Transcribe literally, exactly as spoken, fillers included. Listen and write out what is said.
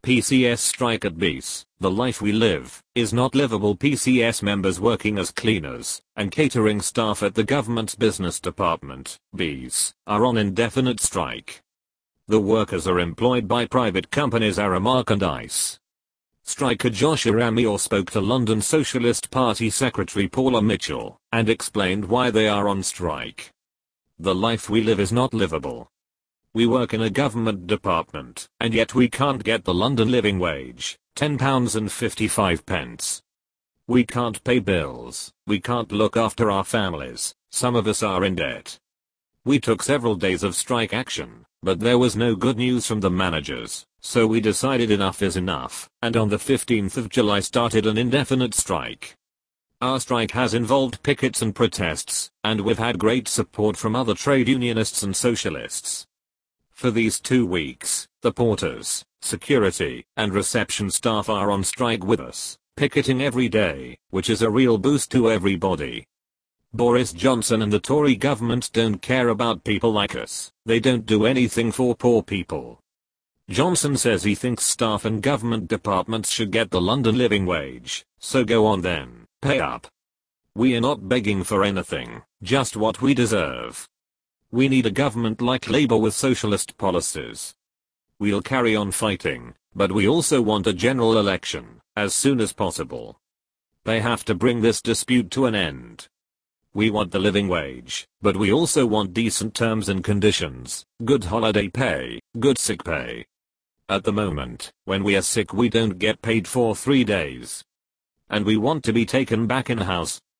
P C S strike at B S. The life we live is not livable. P C S members working as cleaners and catering staff at the government's business department, B S, are on indefinite strike. The workers are employed by private companies Aramark and ICE. Striker Joshua Amior spoke to London Socialist Party Secretary Paula Mitchell and explained why they are on strike. The life we live is not livable. We work in a government department, and yet we can't get the London living wage, ten pounds fifty-five. We can't pay bills, we can't look after our families, some of us are in debt. We took several days of strike action, but there was no good news from the managers, so we decided enough is enough, and on the fifteenth of July started an indefinite strike. Our strike has involved pickets and protests, and we've had great support from other trade unionists and socialists. For these two weeks, the porters, security, and reception staff are on strike with us, picketing every day, which is a real boost to everybody. Boris Johnson and the Tory government don't care about people like us, they don't do anything for poor people. Johnson says he thinks staff and government departments should get the London living wage, so go on then, pay up. We are not begging for anything, just what we deserve. We need a government like Labour with socialist policies. We'll carry on fighting, but we also want a general election, as soon as possible. They have to bring this dispute to an end. We want the living wage, but we also want decent terms and conditions, good holiday pay, good sick pay. At the moment, when we are sick we don't get paid for three days. And we want to be taken back in-house,